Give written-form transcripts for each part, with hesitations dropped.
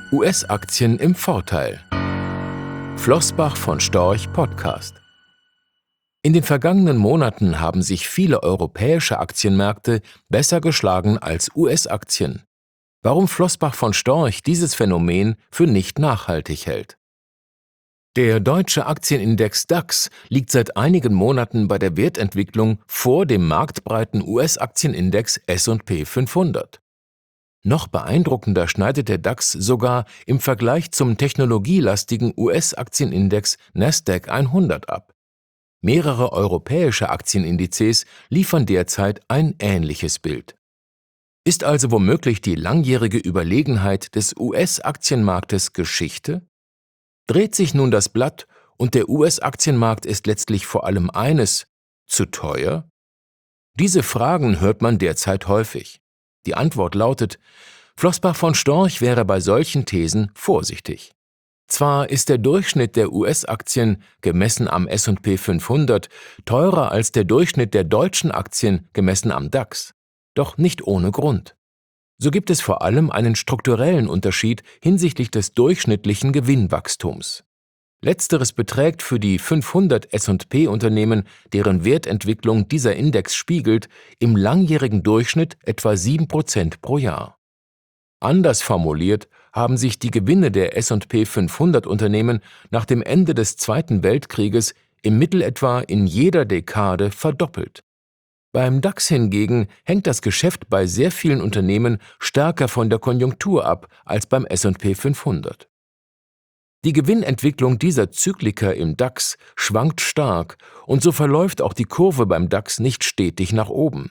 US-Aktien im Vorteil. Flossbach von Storch Podcast. In den vergangenen Monaten haben sich viele europäische Aktienmärkte besser geschlagen als US-Aktien. Warum Flossbach von Storch dieses Phänomen für nicht nachhaltig hält. Der deutsche Aktienindex DAX liegt seit einigen Monaten bei der Wertentwicklung vor dem marktbreiten US-Aktienindex S&P 500. Noch beeindruckender schneidet der DAX sogar im Vergleich zum technologielastigen US-Aktienindex Nasdaq 100 ab. Mehrere europäische Aktienindizes liefern derzeit ein ähnliches Bild. Ist also womöglich die langjährige Überlegenheit des US-Aktienmarktes Geschichte? Dreht sich nun das Blatt und der US-Aktienmarkt ist letztlich vor allem eines: zu teuer? Diese Fragen hört man derzeit häufig. Die Antwort lautet: Flossbach von Storch wäre bei solchen Thesen vorsichtig. Zwar ist der Durchschnitt der US-Aktien, gemessen am S&P 500, teurer als der Durchschnitt der deutschen Aktien, gemessen am DAX. Doch nicht ohne Grund. So gibt es vor allem einen strukturellen Unterschied hinsichtlich des durchschnittlichen Gewinnwachstums. Letzteres beträgt für die 500 S&P-Unternehmen, deren Wertentwicklung dieser Index spiegelt, im langjährigen Durchschnitt etwa 7% pro Jahr. Anders formuliert haben sich die Gewinne der S&P 500 Unternehmen nach dem Ende des Zweiten Weltkrieges im Mittel etwa in jeder Dekade verdoppelt. Beim DAX hingegen hängt das Geschäft bei sehr vielen Unternehmen stärker von der Konjunktur ab als beim S&P 500. Die Gewinnentwicklung dieser Zykliker im DAX schwankt stark und so verläuft auch die Kurve beim DAX nicht stetig nach oben.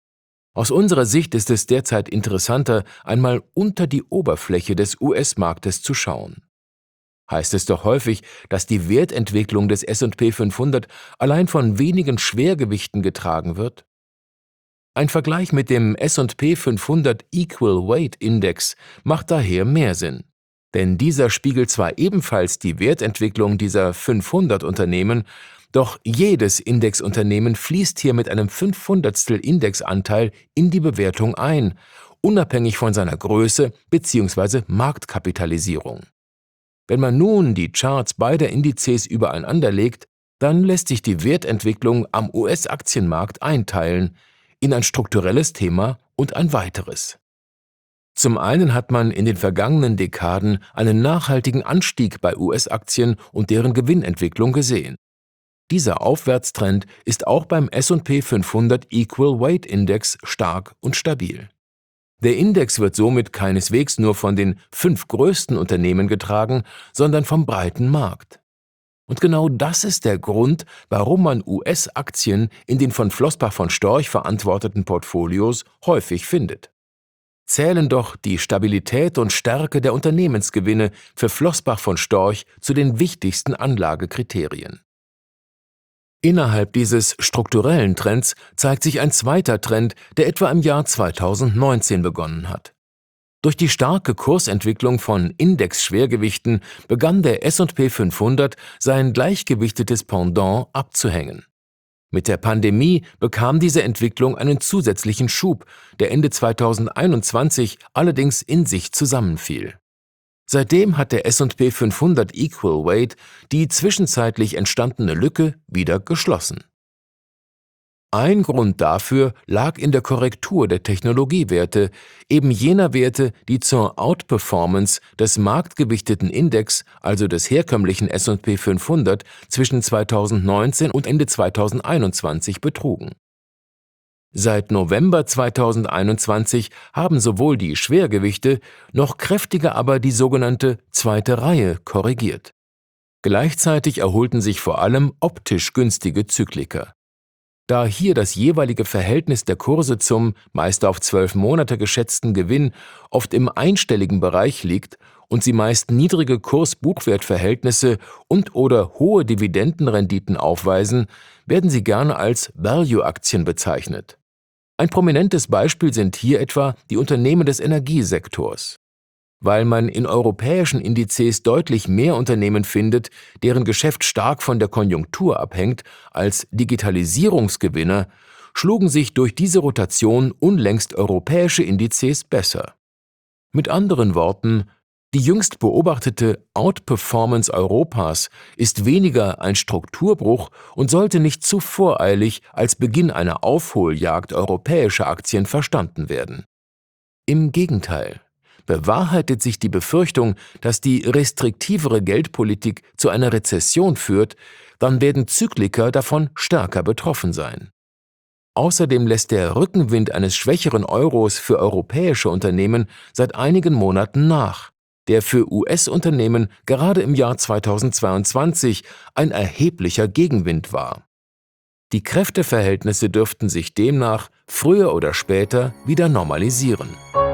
Aus unserer Sicht ist es derzeit interessanter, einmal unter die Oberfläche des US-Marktes zu schauen. Heißt es doch häufig, dass die Wertentwicklung des S&P 500 allein von wenigen Schwergewichten getragen wird? Ein Vergleich mit dem S&P 500 Equal Weight Index macht daher mehr Sinn. Denn dieser spiegelt zwar ebenfalls die Wertentwicklung dieser 500 Unternehmen, doch jedes Indexunternehmen fließt hier mit einem 500stel Indexanteil in die Bewertung ein, unabhängig von seiner Größe bzw. Marktkapitalisierung. Wenn man nun die Charts beider Indizes übereinander legt, dann lässt sich die Wertentwicklung am US-Aktienmarkt einteilen in ein strukturelles Thema und ein weiteres. Zum einen hat man in den vergangenen Dekaden einen nachhaltigen Anstieg bei US-Aktien und deren Gewinnentwicklung gesehen. Dieser Aufwärtstrend ist auch beim S&P 500 Equal Weight Index stark und stabil. Der Index wird somit keineswegs nur von den 5 größten Unternehmen getragen, sondern vom breiten Markt. Und genau das ist der Grund, warum man US-Aktien in den von Flossbach von Storch verantworteten Portfolios häufig findet. Zählen doch die Stabilität und Stärke der Unternehmensgewinne für Flossbach von Storch zu den wichtigsten Anlagekriterien. Innerhalb dieses strukturellen Trends zeigt sich ein zweiter Trend, der etwa im Jahr 2019 begonnen hat. Durch die starke Kursentwicklung von Indexschwergewichten begann der S&P 500 sein gleichgewichtetes Pendant abzuhängen. Mit der Pandemie bekam diese Entwicklung einen zusätzlichen Schub, der Ende 2021 allerdings in sich zusammenfiel. Seitdem hat der S&P 500 Equal Weight die zwischenzeitlich entstandene Lücke wieder geschlossen. Ein Grund dafür lag in der Korrektur der Technologiewerte, eben jener Werte, die zur Outperformance des marktgewichteten Index, also des herkömmlichen S&P 500, zwischen 2019 und Ende 2021 betrugen. Seit November 2021 haben sowohl die Schwergewichte noch kräftiger aber die sogenannte zweite Reihe korrigiert. Gleichzeitig erholten sich vor allem optisch günstige Zykliker. Da hier das jeweilige Verhältnis der Kurse zum, meist auf 12 Monate geschätzten Gewinn oft im einstelligen Bereich liegt und sie meist niedrige Kurs-Buchwert-Verhältnisse und/oder hohe Dividendenrenditen aufweisen, werden sie gerne als Value-Aktien bezeichnet. Ein prominentes Beispiel sind hier etwa die Unternehmen des Energiesektors. Weil man in europäischen Indizes deutlich mehr Unternehmen findet, deren Geschäft stark von der Konjunktur abhängt, als Digitalisierungsgewinner, schlugen sich durch diese Rotation unlängst europäische Indizes besser. Mit anderen Worten, Die jüngst beobachtete Outperformance Europas ist weniger ein Strukturbruch und sollte nicht zu voreilig als Beginn einer Aufholjagd europäischer Aktien verstanden werden. Im Gegenteil, bewahrheitet sich die Befürchtung, dass die restriktivere Geldpolitik zu einer Rezession führt, dann werden Zykliker davon stärker betroffen sein. Außerdem lässt der Rückenwind eines schwächeren Euros für europäische Unternehmen seit einigen Monaten nach, der für US-Unternehmen gerade im Jahr 2022 ein erheblicher Gegenwind war. Die Kräfteverhältnisse dürften sich demnach früher oder später wieder normalisieren.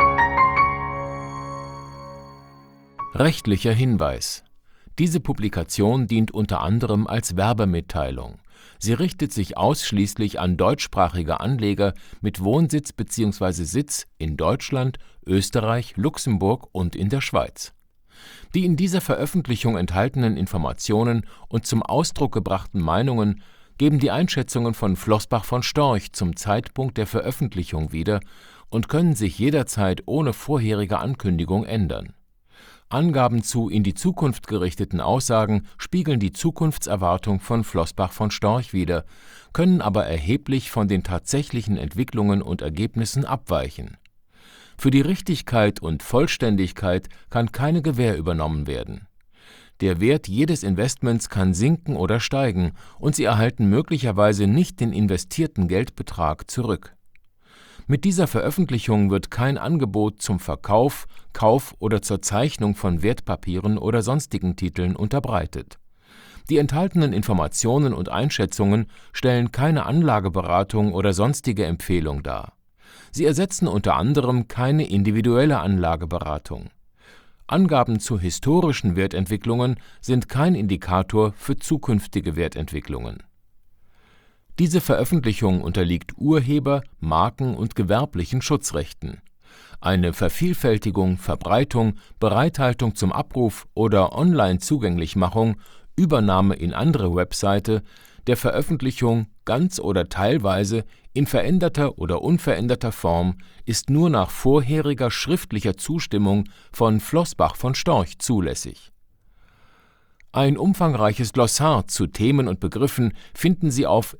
Rechtlicher Hinweis: Diese Publikation dient unter anderem als Werbemitteilung. Sie richtet sich ausschließlich an deutschsprachige Anleger mit Wohnsitz bzw. Sitz in Deutschland, Österreich, Luxemburg und in der Schweiz. Die in dieser Veröffentlichung enthaltenen Informationen und zum Ausdruck gebrachten Meinungen geben die Einschätzungen von Flossbach von Storch zum Zeitpunkt der Veröffentlichung wieder und können sich jederzeit ohne vorherige Ankündigung ändern. Angaben zu in die Zukunft gerichteten Aussagen spiegeln die Zukunftserwartung von Flossbach von Storch wider, können aber erheblich von den tatsächlichen Entwicklungen und Ergebnissen abweichen. Für die Richtigkeit und Vollständigkeit kann keine Gewähr übernommen werden. Der Wert jedes Investments kann sinken oder steigen und Sie erhalten möglicherweise nicht den investierten Geldbetrag zurück. Mit dieser Veröffentlichung wird kein Angebot zum Verkauf, Kauf oder zur Zeichnung von Wertpapieren oder sonstigen Titeln unterbreitet. Die enthaltenen Informationen und Einschätzungen stellen keine Anlageberatung oder sonstige Empfehlung dar. Sie ersetzen unter anderem keine individuelle Anlageberatung. Angaben zu historischen Wertentwicklungen sind kein Indikator für zukünftige Wertentwicklungen. Diese Veröffentlichung unterliegt Urheber-, Marken- und gewerblichen Schutzrechten. Eine Vervielfältigung, Verbreitung, Bereithaltung zum Abruf oder Online-Zugänglichmachung, Übernahme in andere Webseite, der Veröffentlichung ganz oder teilweise in veränderter oder unveränderter Form ist nur nach vorheriger schriftlicher Zustimmung von Flossbach von Storch zulässig. Ein umfangreiches Glossar zu Themen und Begriffen finden Sie auf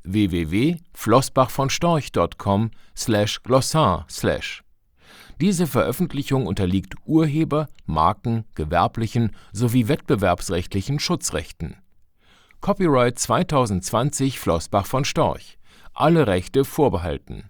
www.flossbachvonstorch.com/glossar/. Diese Veröffentlichung unterliegt Urheber-, Marken-, gewerblichen sowie wettbewerbsrechtlichen Schutzrechten. Copyright 2020 Flossbach von Storch. Alle Rechte vorbehalten